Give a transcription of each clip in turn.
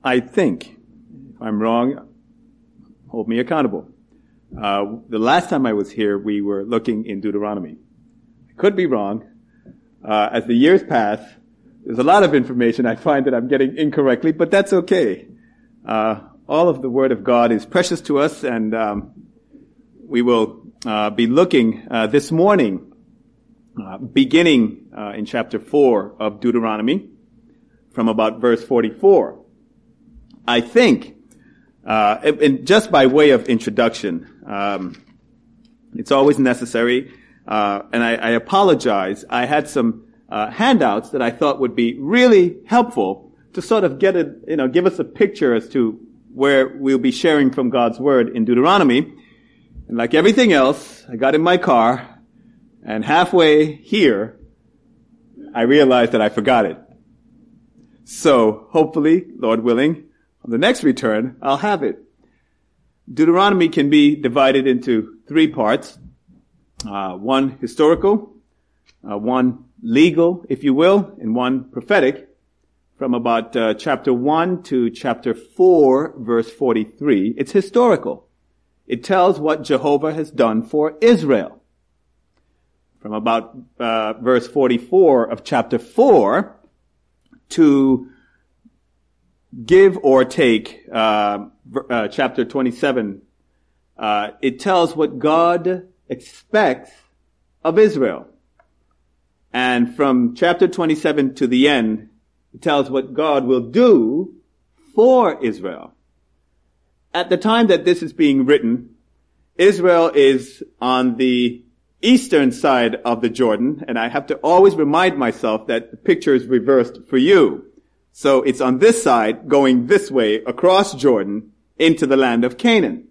I think. If I'm wrong, hold me accountable. The last time I was here, we were looking in Deuteronomy. I could be wrong. As the years pass, there's a lot of information I find that I'm getting incorrectly, but that's okay. All of the Word of God is precious to us, and we will be looking this morning, beginning in chapter 4 of Deuteronomy, from about verse 44. I think, and just by way of introduction, it's always necessary, and I apologize. I had some handouts that I thought would be really helpful to sort of give us a picture as to where we'll be sharing from God's Word in Deuteronomy. And like everything else, I got in my car, and halfway here, I realized that I forgot it. So, hopefully, Lord willing, on the next return, I'll have it. Deuteronomy can be divided into 3 parts. One historical, one legal, if you will, and one prophetic, from about chapter 1 to chapter 4, verse 43. It's historical. It tells what Jehovah has done for Israel. From about verse 44 of chapter 4 to give or take chapter 27, it tells what God expects of Israel. And from chapter 27 to the end, it tells what God will do for Israel. At the time that this is being written, Israel is on the eastern side of the Jordan, and I have to always remind myself that the picture is reversed for you. So it's on this side, going this way, across Jordan, into the land of Canaan.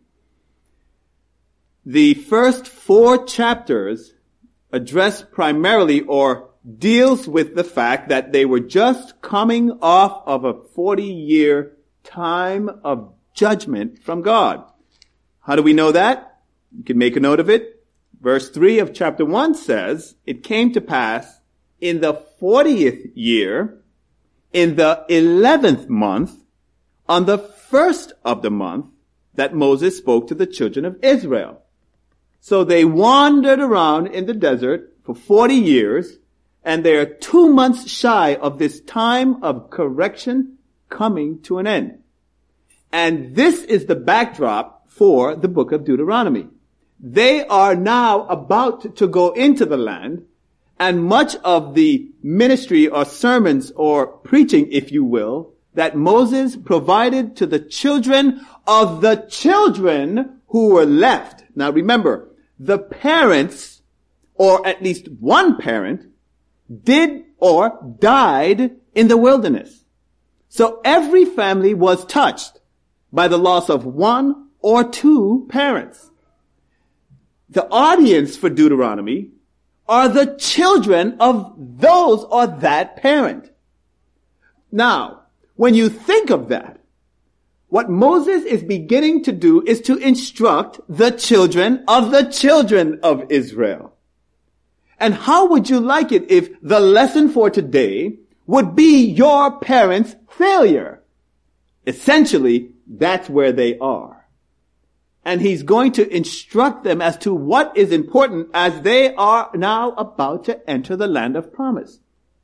The first 4 chapters address primarily or deals with the fact that they were just coming off of a 40-year time of judgment from God. How do we know that? You can make a note of it. Verse 3 of chapter 1 says, "It came to pass in the 40th year, in the 11th month, on the first of the month, that Moses spoke to the children of Israel." So they wandered around in the desert for 40 years, and they are 2 months shy of this time of correction coming to an end. And this is the backdrop for the book of Deuteronomy. They are now about to go into the land, and much of the ministry or sermons or preaching, if you will, that Moses provided to the children of the children who were left. Now remember, the parents, or at least one parent, did or died in the wilderness. So every family was touched by the loss of 1 or 2 parents. The audience for Deuteronomy are the children of those or that parent. Now, when you think of that, what Moses is beginning to do is to instruct the children of Israel. And how would you like it if the lesson for today would be your parents' failure? Essentially, that's where they are. And he's going to instruct them as to what is important as they are now about to enter the land of promise.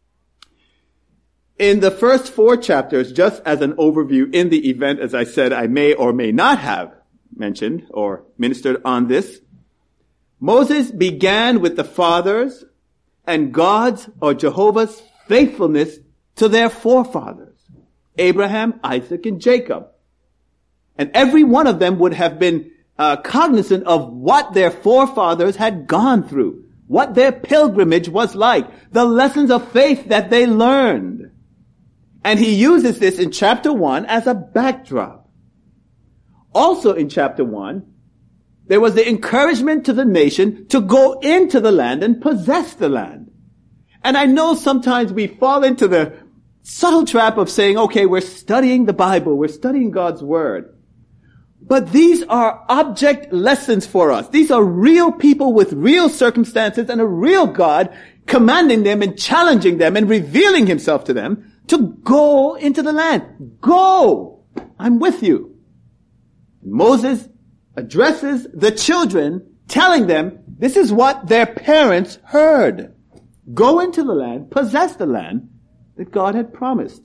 In the first 4 chapters, just as an overview in the event, as I said, I may or may not have mentioned or ministered on this, Moses began with the fathers and God's or Jehovah's faithfulness to their forefathers, Abraham, Isaac, and Jacob. And every one of them would have been cognizant of what their forefathers had gone through, what their pilgrimage was like, the lessons of faith that they learned. And he uses this in chapter 1 as a backdrop. Also in chapter 1, there was the encouragement to the nation to go into the land and possess the land. And I know sometimes we fall into the subtle trap of saying, okay, we're studying the Bible, we're studying God's Word. But these are object lessons for us. These are real people with real circumstances and a real God commanding them and challenging them and revealing himself to them to go into the land. Go! I'm with you. Moses addresses the children, telling them this is what their parents heard. Go into the land, possess the land that God had promised.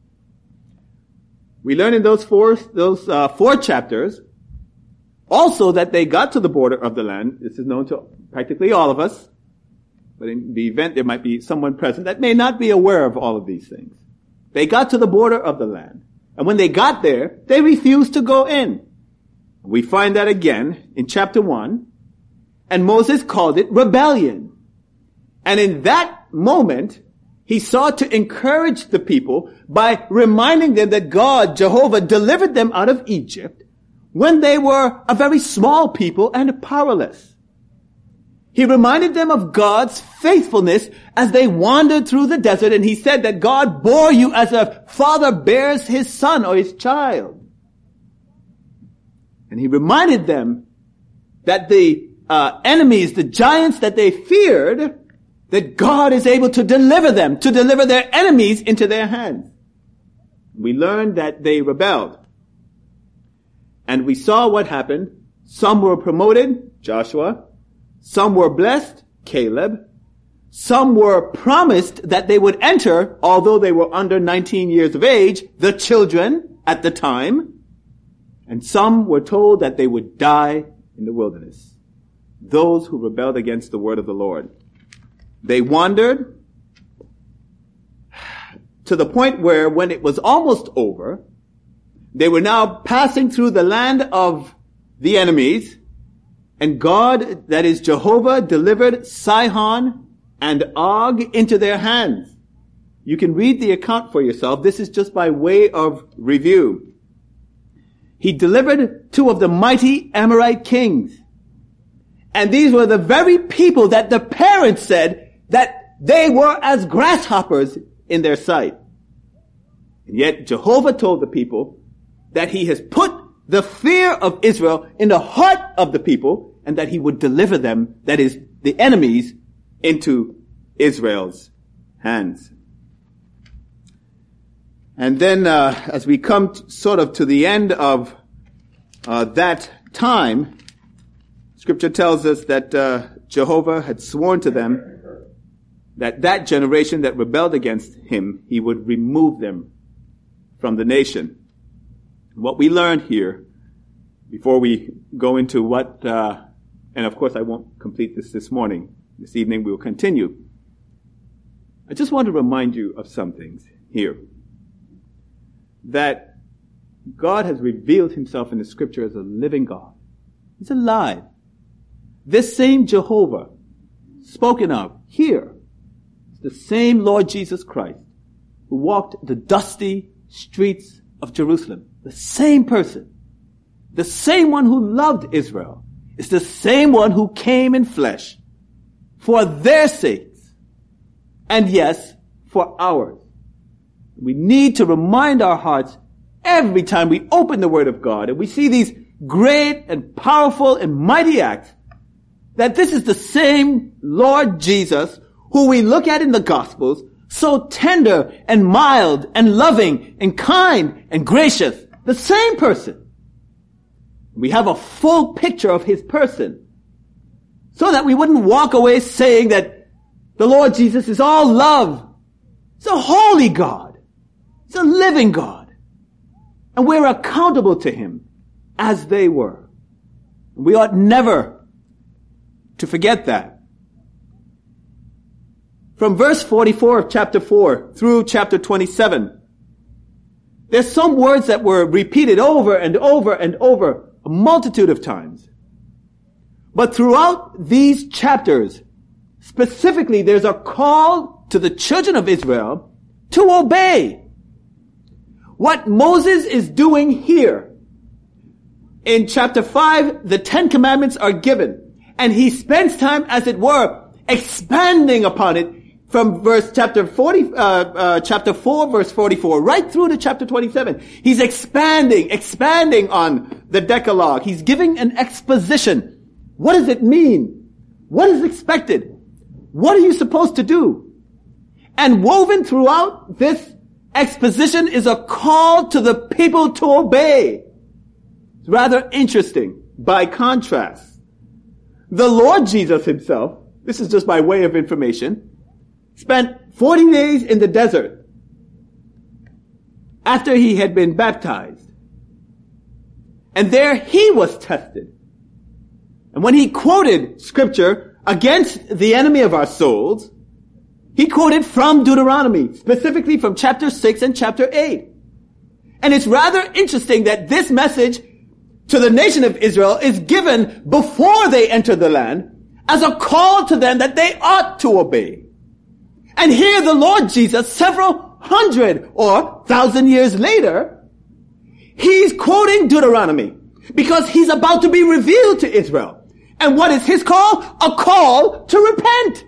We learn in those four chapters also that they got to the border of the land. This is known to practically all of us. But in the event there might be someone present that may not be aware of all of these things. They got to the border of the land. And when they got there, they refused to go in. We find that again in chapter 1. And Moses called it rebellion. And in that moment, he sought to encourage the people by reminding them that God, Jehovah, delivered them out of Egypt when they were a very small people and powerless. He reminded them of God's faithfulness as they wandered through the desert, and he said that God bore you as a father bears his son or his child. And he reminded them that the enemies, the giants that they feared, that God is able to deliver them, to deliver their enemies into their hands. We learned that they rebelled. And we saw what happened. Some were promoted, Joshua. Some were blessed, Caleb. Some were promised that they would enter, although they were under 19 years of age, the children at the time. And some were told that they would die in the wilderness. Those who rebelled against the word of the Lord. They wandered to the point where when it was almost over, they were now passing through the land of the enemies, and God, that is Jehovah, delivered Sihon and Og into their hands. You can read the account for yourself. This is just by way of review. He delivered 2 of the mighty Amorite kings. And these were the very people that the parents said that they were as grasshoppers in their sight. And yet Jehovah told the people that he has put the fear of Israel in the heart of the people and that he would deliver them, that is, the enemies, into Israel's hands. And then as we come sort of to the end of that time, Scripture tells us that Jehovah had sworn to them that that generation that rebelled against him, he would remove them from the nation. What we learned here, before we go into what, and of course I won't complete this morning. This evening we will continue. I just want to remind you of some things here. That God has revealed himself in the Scripture as a living God. He's alive. This same Jehovah spoken of here is the same Lord Jesus Christ who walked the dusty streets of Jerusalem. The same person. The same one who loved Israel is the same one who came in flesh for their sakes. And yes, for ours. We need to remind our hearts every time we open the Word of God and we see these great and powerful and mighty acts that this is the same Lord Jesus who we look at in the Gospels, so tender and mild and loving and kind and gracious. The same person. We have a full picture of his person so that we wouldn't walk away saying that the Lord Jesus is all love. He's a holy God. He's a living God. And we're accountable to him as they were. We ought never to forget that. From verse 44 of chapter 4 through chapter 27, there's some words that were repeated over and over and over a multitude of times. But throughout these chapters, specifically, there's a call to the children of Israel to obey. What Moses is doing here, in chapter 5, the 10 Commandments are given. And he spends time, as it were, expanding upon it from chapter 4, verse 44, right through to chapter 27. He's expanding on the Decalogue. He's giving an exposition. What does it mean? What is expected? What are you supposed to do? And woven throughout this exposition is a call to the people to obey. It's rather interesting. By contrast, the Lord Jesus himself, this is just by way of information, spent 40 days in the desert after he had been baptized. And there he was tested. And when he quoted scripture against the enemy of our souls, he quoted from Deuteronomy, specifically from chapter 6 and chapter 8. And it's rather interesting that this message to the nation of Israel is given before they enter the land as a call to them that they ought to obey. And here the Lord Jesus, several hundred or 1,000 years later, he's quoting Deuteronomy because he's about to be revealed to Israel. And what is his call? A call to repent.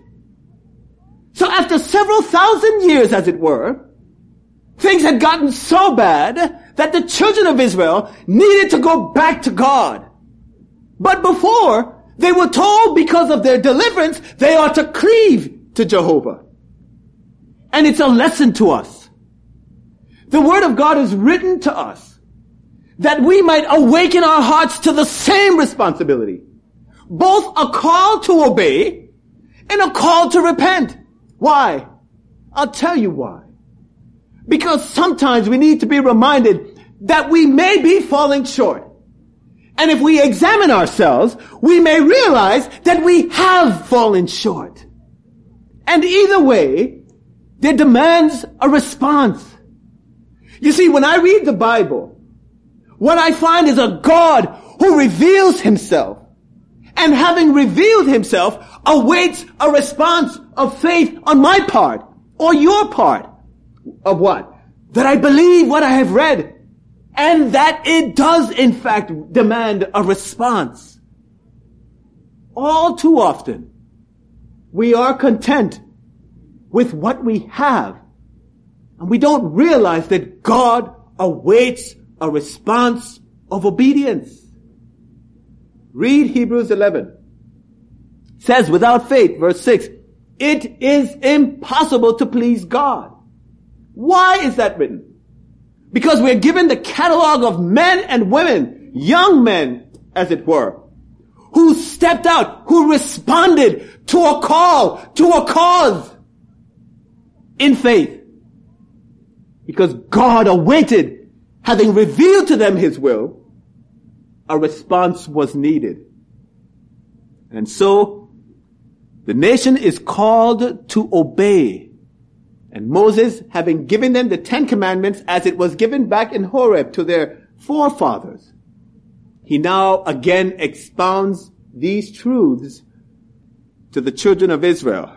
So after several thousand years, as it were, things had gotten so bad that the children of Israel needed to go back to God. But before, they were told because of their deliverance, they are to cleave to Jehovah. And it's a lesson to us. The Word of God is written to us that we might awaken our hearts to the same responsibility. Both a call to obey and a call to repent. Why? I'll tell you why. Because sometimes we need to be reminded that we may be falling short. And if we examine ourselves, we may realize that we have fallen short. And either way, there demands a response. You see, when I read the Bible, what I find is a God who reveals himself. And having revealed himself, awaits a response of faith on my part, or your part. Of what? That I believe what I have read, and that it does in fact demand a response. All too often, we are content with what we have, and we don't realize that God awaits a response of obedience. Read Hebrews 11. It says, without faith, verse 6, it is impossible to please God. Why is that written? Because we're given the catalog of men and women, young men, as it were, who stepped out, who responded to a call, to a cause in faith. Because God awaited, having revealed to them his will, a response was needed. And so, the nation is called to obey. And Moses, having given them the 10 Commandments as it was given back in Horeb to their forefathers, he now again expounds these truths to the children of Israel.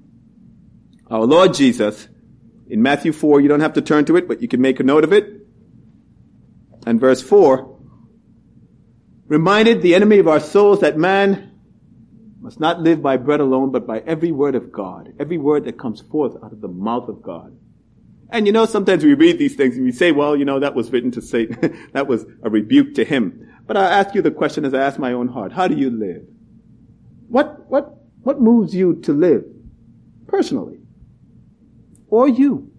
Our Lord Jesus, in Matthew 4, you don't have to turn to it, but you can make a note of it. And verse 4, reminded the enemy of our souls that man must not live by bread alone, but by every word of God, every word that comes forth out of the mouth of God. And you know, sometimes we read these things and we say, well, you know, that was written to Satan. That was a rebuke to him. But I ask you the question as I ask my own heart. How do you live? What moves you to live personally? Or you?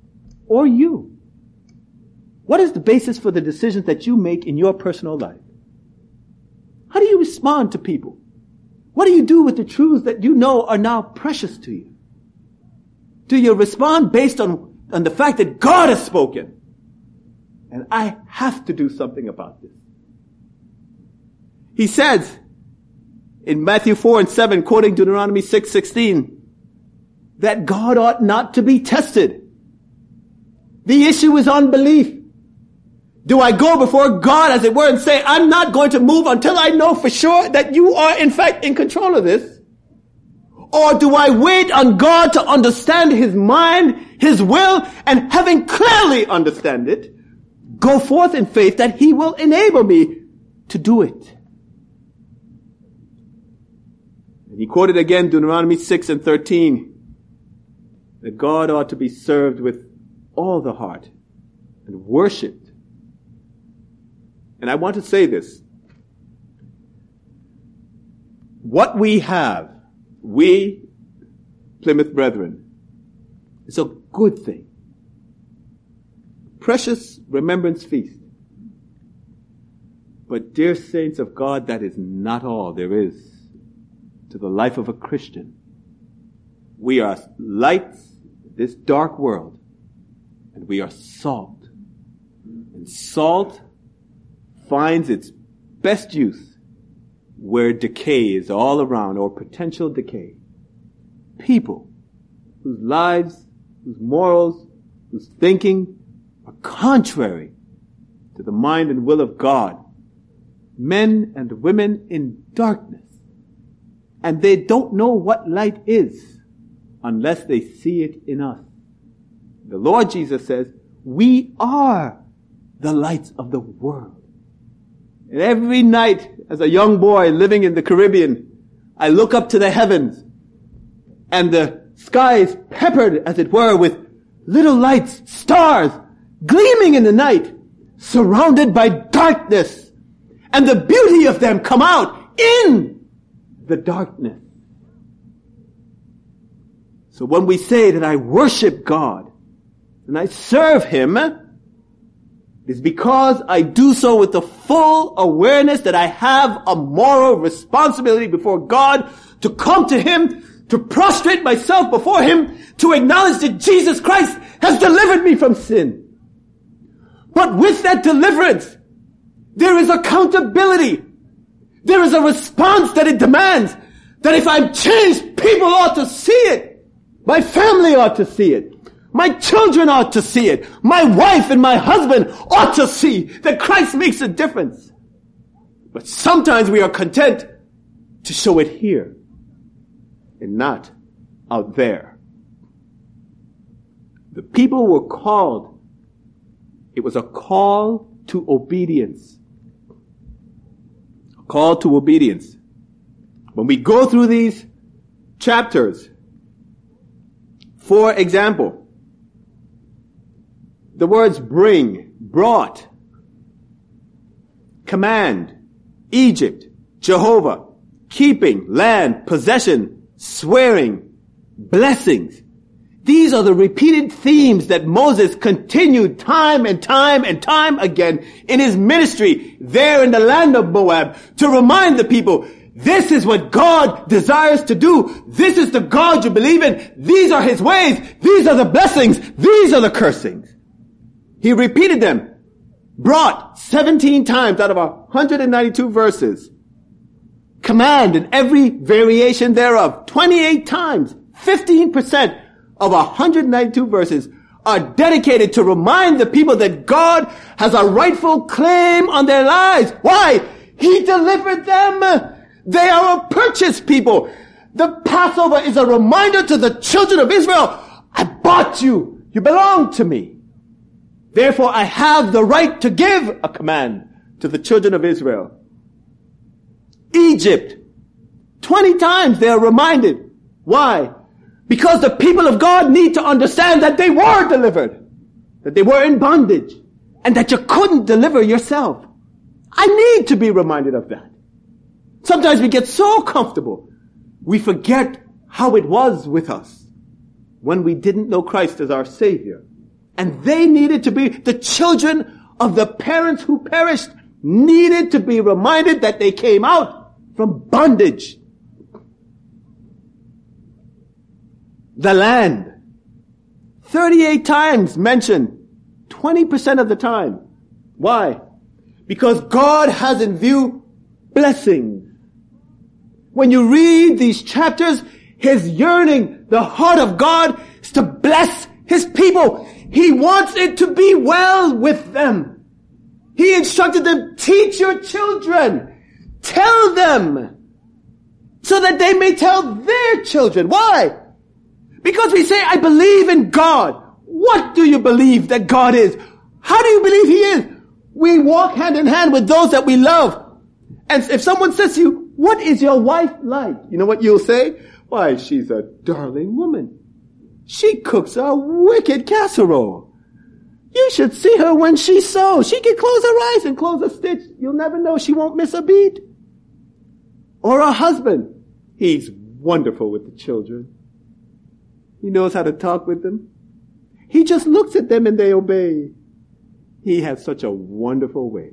What is the basis for the decisions that you make in your personal life? How do you respond to people? What do you do with the truths that you know are now precious to you? Do you respond based on the fact that God has spoken? And I have to do something about this. He says in Matthew 4 and 7, quoting Deuteronomy 6:16, that God ought not to be tested. The issue is unbelief. Do I go before God, as it were, and say, I'm not going to move until I know for sure that you are, in fact, in control of this? Or do I wait on God to understand his mind, his will, and having clearly understand it, go forth in faith that he will enable me to do it? And he quoted again Deuteronomy 6 and 13, that God ought to be served with all the heart and worshipped. And I want to say this. What we have, we, Plymouth Brethren, is a good thing. precious remembrance feast. But dear saints of God, that is not all there is to the life of a Christian. We are lights in this dark world, and we are salt. And salt finds its best use where decay is all around, or potential decay. People whose lives, whose morals, whose thinking are contrary to the mind and will of God. Men and women in darkness. And they don't know what light is unless they see it in us. The Lord Jesus says, we are the lights of the world. And every night, as a young boy living in the Caribbean, I look up to the heavens, and the sky is peppered, as it were, with little lights, stars, gleaming in the night, surrounded by darkness. And the beauty of them come out in the darkness. So when we say that I worship God and I serve Him, it's because I do so with the full awareness that I have a moral responsibility before God to come to Him, to prostrate myself before Him, to acknowledge that Jesus Christ has delivered me from sin. But with that deliverance, there is accountability. There is a response that it demands. That if I'm changed, people ought to see it. My family ought to see it. My children ought to see it. My wife and my husband ought to see that Christ makes a difference. But sometimes we are content to show it here and not out there. The people were called. It was a call to obedience. A call to obedience. When we go through these chapters, for example, the words bring, brought, command, Egypt, Jehovah, keeping, land, possession, swearing, blessings. These are the repeated themes that Moses continued time and time and time again in his ministry there in the land of Moab to remind the people, this is what God desires to do. This is the God you believe in. These are His ways. These are the blessings. These are the cursings. He repeated them, brought 17 times out of 192 verses. Command in every variation thereof, 28 times, 15% of 192 verses are dedicated to remind the people that God has a rightful claim on their lives. Why? He delivered them. They are a purchased people. The Passover is a reminder to the children of Israel, I bought you. You belong to me. Therefore, I have the right to give a command to the children of Israel. Egypt, 20 times they are reminded. Why? Because the people of God need to understand that they were delivered, that they were in bondage, and that you couldn't deliver yourself. I need to be reminded of that. Sometimes we get so comfortable, we forget how it was with us when we didn't know Christ as our Savior. And they needed to be, the children of the parents who perished needed to be reminded that they came out from bondage. The land, 38 times mentioned, 20% of the time. Why? Because God has in view blessings. When you read these chapters, His yearning, the heart of God, is to bless His people. He wants it to be well with them. He instructed them, teach your children. Tell them. So that they may tell their children. Why? Because we say, I believe in God. What do you believe that God is? How do you believe He is? We walk hand in hand with those that we love. And if someone says to you, what is your wife like? You know what you'll say? Why, she's a darling woman. She cooks a wicked casserole. You should see her when she sews. She can close her eyes and close a stitch. You'll never know. She won't miss a beat. Or a husband. He's wonderful with the children. He knows how to talk with them. He just looks at them and they obey. He has such a wonderful way.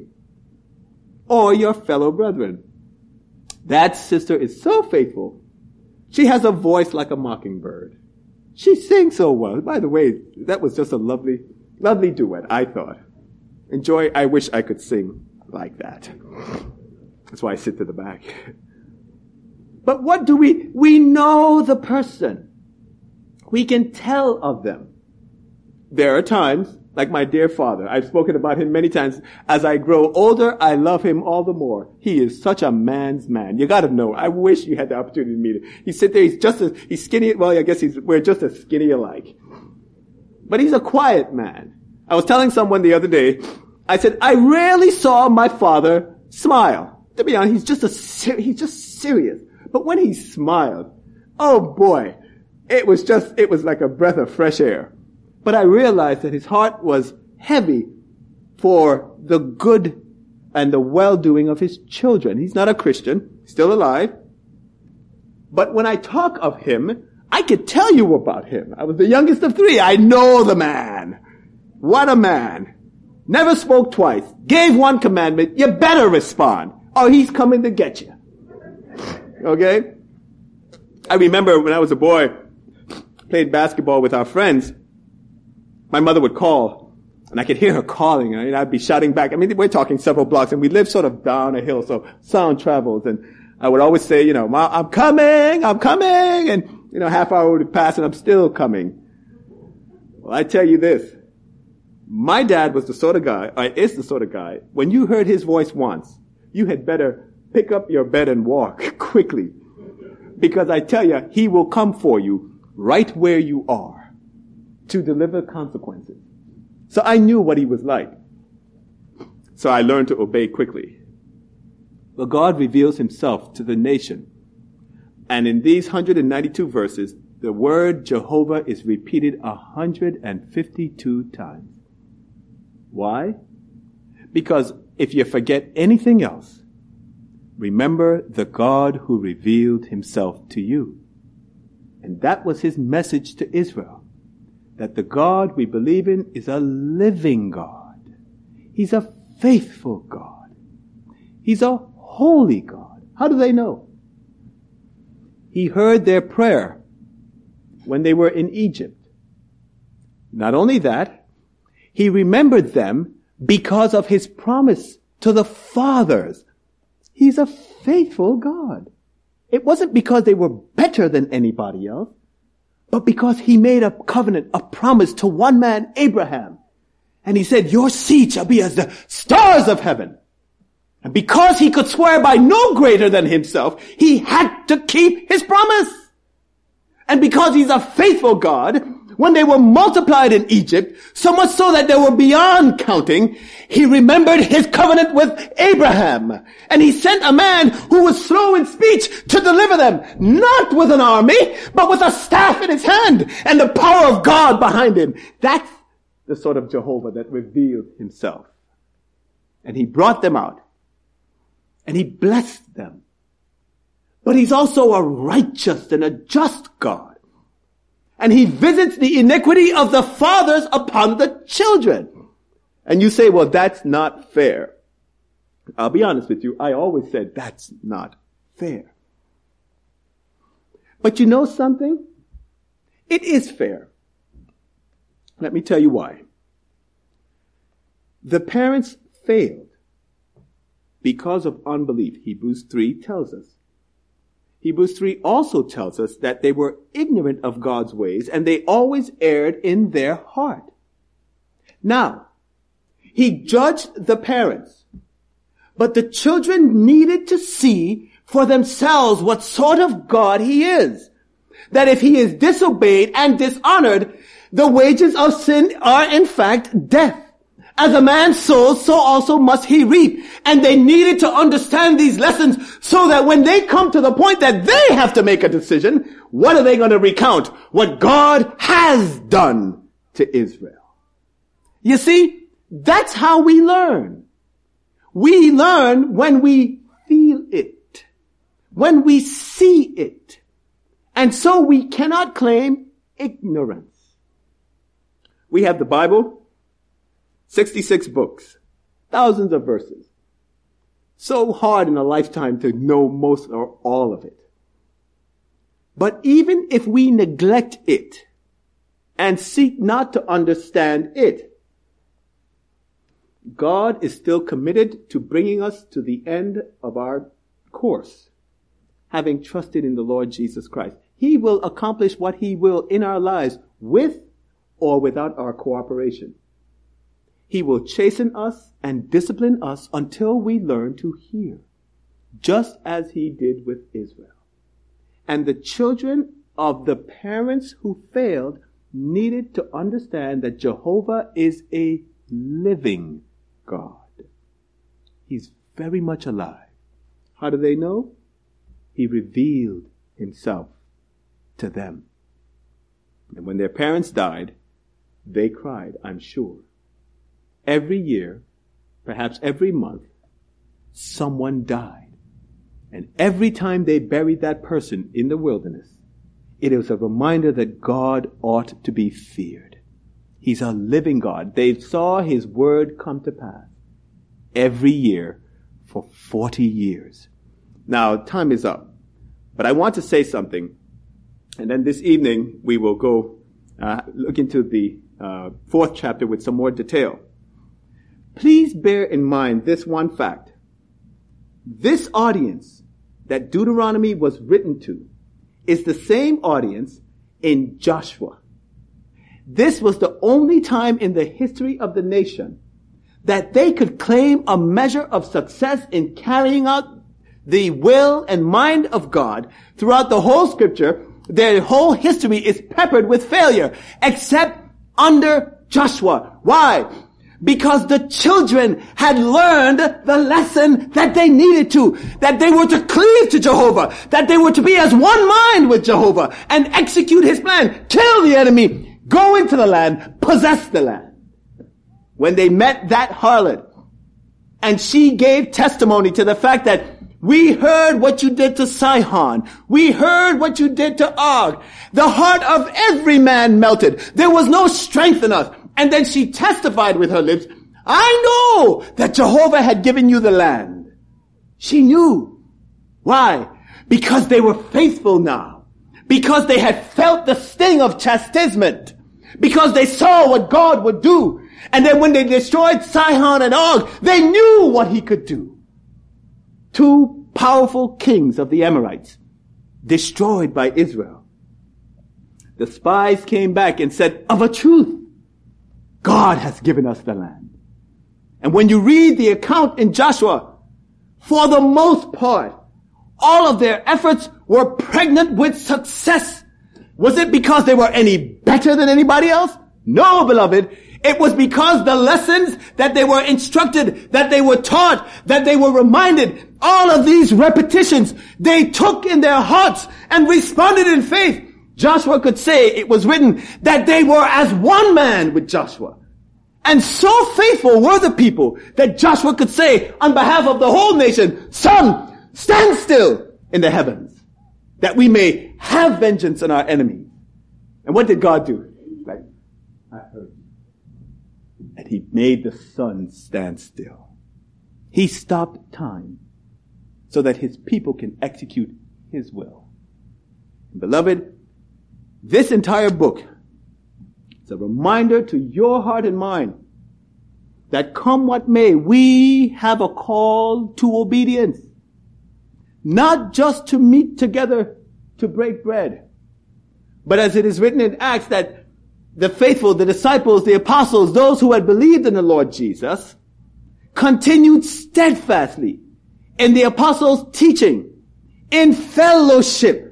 Or your fellow brethren. That sister is so faithful. She has a voice like a mockingbird. She sings so well. By the way, that was just a lovely, lovely duet, I thought. I wish I could sing like that. That's why I sit to the back. But what do we know the person. We can tell of them. There are times, like my dear father, I've spoken about him many times. As I grow older, I love him all the more. He is such a man's man. You gotta know. I wish you had the opportunity to meet him. He's there, he's skinny, well, I guess we're just as skinny alike. But he's a quiet man. I was telling someone the other day, I said, I rarely saw my father smile. To be honest, he's just serious. But when he smiled, oh boy, it was like a breath of fresh air. But I realized that his heart was heavy for the good and the well-doing of his children. He's not a Christian, still alive. But when I talk of him, I could tell you about him. I was the youngest of three. I know the man. What a man. Never spoke twice. Gave one commandment. You better respond, or he's coming to get you. Okay? I remember when I was a boy, played basketball with our friends, my mother would call, and I could hear her calling, and I'd be shouting back. I mean, we're talking several blocks, and we lived sort of down a hill, so sound travels, and I would always say, Mom, I'm coming, and, half hour would pass, and I'm still coming. Well, I tell you this, my dad was the sort of guy, is the sort of guy, when you heard his voice once, you had better pick up your bed and walk quickly, because I tell you, he will come for you right where you are to deliver consequences. So I knew what he was like. So I learned to obey quickly. But God reveals himself to the nation. And in these 192 verses, the word Jehovah is repeated 152 times. Why? Because if you forget anything else, remember the God who revealed himself to you. And that was his message to Israel. That the God we believe in is a living God. He's a faithful God. He's a holy God. How do they know? He heard their prayer when they were in Egypt. Not only that, he remembered them because of his promise to the fathers. He's a faithful God. It wasn't because they were better than anybody else, but because he made a covenant, a promise to one man, Abraham. And he said, your seed shall be as the stars of heaven. And because he could swear by no greater than himself, he had to keep his promise. And because he's a faithful God, when they were multiplied in Egypt, so much so that they were beyond counting, he remembered his covenant with Abraham. And he sent a man who was slow in speech to deliver them, not with an army, but with a staff in his hand and the power of God behind him. That's the sort of Jehovah that revealed himself. And he brought them out. And he blessed them. But he's also a righteous and a just God. And he visits the iniquity of the fathers upon the children. And you say, well, that's not fair. I'll be honest with you. I always said that's not fair. But you know something? It is fair. Let me tell you why. The parents failed because of unbelief. Hebrews 3 tells us. Hebrews 3 also tells us that they were ignorant of God's ways and they always erred in their heart. Now, he judged the parents, but the children needed to see for themselves what sort of God he is. That if he is disobeyed and dishonored, the wages of sin are in fact death. As a man sows, so also must he reap. And they needed to understand these lessons so that when they come to the point that they have to make a decision, what are they going to recount? What God has done to Israel. You see, that's how we learn. We learn when we feel it, when we see it. And so we cannot claim ignorance. We have the Bible. 66 books, thousands of verses. So hard in a lifetime to know most or all of it. But even if we neglect it and seek not to understand it, God is still committed to bringing us to the end of our course, having trusted in the Lord Jesus Christ. He will accomplish what he will in our lives with or without our cooperation. He will chasten us and discipline us until we learn to hear, just as he did with Israel. And the children of the parents who failed needed to understand that Jehovah is a living God. He's very much alive. How do they know? He revealed himself to them. And when their parents died, they cried, I'm sure. Every year, perhaps every month, someone died. And every time they buried that person in the wilderness, it was a reminder that God ought to be feared. He's a living God. They saw his word come to pass every year for 40 years. Now, time is up. But I want to say something. And then this evening, we will go look into the fourth chapter with some more detail. Please bear in mind this one fact. This audience that Deuteronomy was written to is the same audience in Joshua. This was the only time in the history of the nation that they could claim a measure of success in carrying out the will and mind of God throughout the whole scripture. Their whole history is peppered with failure, except under Joshua. Why? Because the children had learned the lesson that they needed to, that they were to cleave to Jehovah, that they were to be as one mind with Jehovah and execute his plan, kill the enemy, go into the land, possess the land. When they met that harlot, and she gave testimony to the fact that we heard what you did to Sihon. We heard what you did to Og. The heart of every man melted. There was no strength in us. And then she testified with her lips, I know that Jehovah had given you the land. She knew. Why? Because they were faithful now. Because they had felt the sting of chastisement. Because they saw what God would do. And then when they destroyed Sihon and Og, they knew what he could do. Two powerful kings of the Amorites, destroyed by Israel. The spies came back and said, of a truth, God has given us the land. And when you read the account in Joshua, for the most part, all of their efforts were pregnant with success. Was it because they were any better than anybody else? No, beloved. It was because the lessons that they were instructed, that they were taught, that they were reminded, all of these repetitions, they took in their hearts and responded in faith. Joshua could say, it was written, that they were as one man with Joshua. And so faithful were the people that Joshua could say on behalf of the whole nation, sun, stand still in the heavens, that we may have vengeance on our enemies. And what did God do? Like, I heard. And he made the sun stand still. He stopped time so that his people can execute his will. Beloved, this entire book is a reminder to your heart and mind that come what may, we have a call to obedience. Not just to meet together to break bread, but as it is written in Acts that the faithful, the disciples, the apostles, those who had believed in the Lord Jesus, continued steadfastly in the apostles' teaching, in fellowship,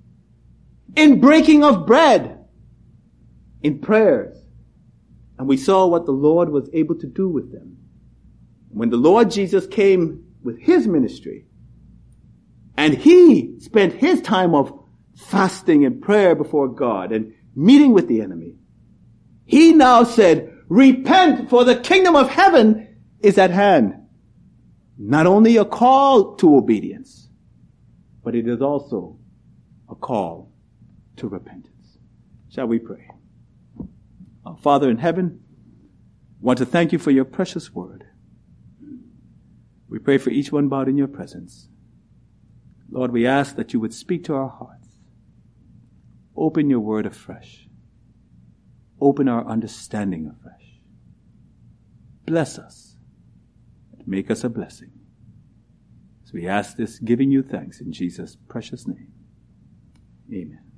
in breaking of bread, in prayers. And we saw what the Lord was able to do with them. When the Lord Jesus came with his ministry, and he spent his time of fasting and prayer before God and meeting with the enemy, he now said, repent, for the kingdom of heaven is at hand. Not only a call to obedience, but it is also a call to repentance. Shall we pray? Our Father in heaven, want to thank you for your precious word. We pray for each one bowed in your presence. Lord, we ask that you would speak to our hearts. Open your word afresh. Open our understanding afresh. Bless us and make us a blessing. So we ask this, giving you thanks in Jesus' precious name. Amen.